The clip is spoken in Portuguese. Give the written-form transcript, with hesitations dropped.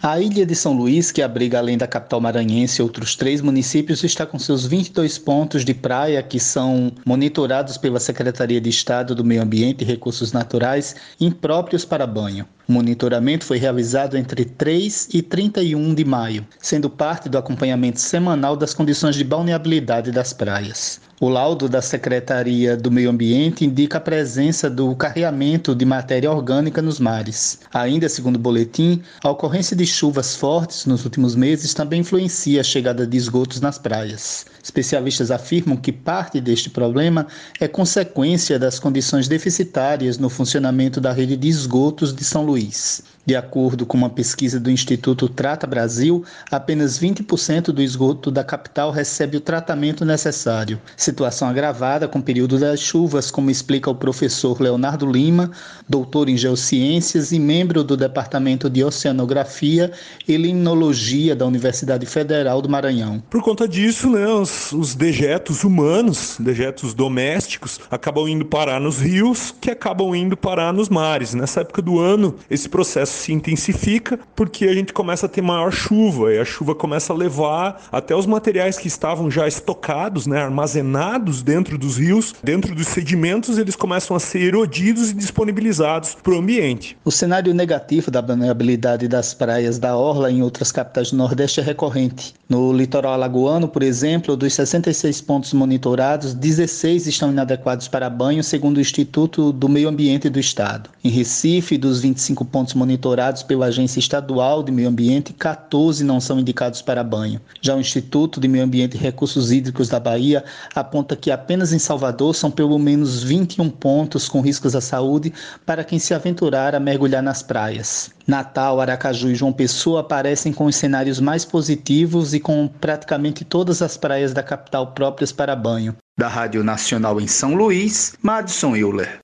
A ilha de São Luís, que abriga além da capital maranhense outros 3 municípios, está com seus 22 pontos de praia que são monitorados pela Secretaria de Estado do Meio Ambiente e Recursos Naturais, impróprios para banho. O monitoramento foi realizado entre 3 e 31 de maio, sendo parte do acompanhamento semanal das condições de balneabilidade das praias. O laudo da Secretaria do Meio Ambiente indica a presença do carreamento de matéria orgânica nos mares. Ainda segundo o boletim, a ocorrência de chuvas fortes nos últimos meses também influencia a chegada de esgotos nas praias. Especialistas afirmam que parte deste problema é consequência das condições deficitárias no funcionamento da rede de esgotos de São Luís. De acordo com uma pesquisa do Instituto Trata Brasil, apenas 20% do esgoto da capital recebe o tratamento necessário. Situação agravada com o período das chuvas, como explica o professor Leonardo Lima, doutor em Geociências e membro do Departamento de Oceanografia e Limnologia da Universidade Federal do Maranhão. Por conta disso, os dejetos humanos, dejetos domésticos, acabam indo parar nos rios, que acabam indo parar nos mares. Nessa época do ano, esse processo se intensifica porque a gente começa a ter maior chuva e a chuva começa a levar até os materiais que estavam já estocados, armazenados dentro dos rios, dentro dos sedimentos, eles começam a ser erodidos e disponibilizados para o ambiente. O cenário negativo da balneabilidade das praias da orla em outras capitais do Nordeste é recorrente. No litoral alagoano, por exemplo, dos 66 pontos monitorados, 16 estão inadequados para banho, segundo o Instituto do Meio Ambiente do Estado. Em Recife, dos 25 pontos monitorados pela Agência Estadual de Meio Ambiente, 14 não são indicados para banho. Já o Instituto de Meio Ambiente e Recursos Hídricos da Bahia aponta que apenas em Salvador são pelo menos 21 pontos com riscos à saúde para quem se aventurar a mergulhar nas praias. Natal, Aracaju e João Pessoa aparecem com os cenários mais positivos e com praticamente todas as praias da capital próprias para banho. Da Rádio Nacional em São Luís, Madison Euler.